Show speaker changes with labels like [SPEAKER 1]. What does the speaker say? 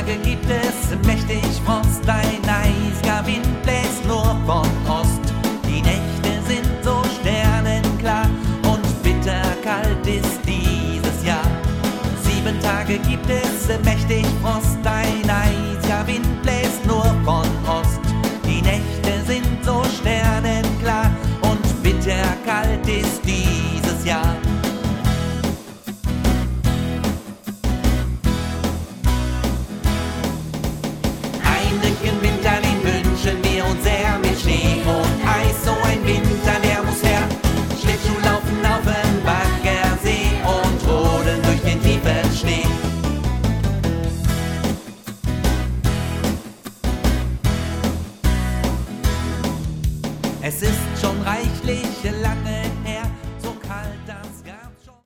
[SPEAKER 1] Tage gibt es mächtig Frost, ein eisiger Wind bläst nur von Ost. Die Nächte sind so sternenklar und bitterkalt ist dieses Jahr. 7 Tage gibt es mächtig Frost,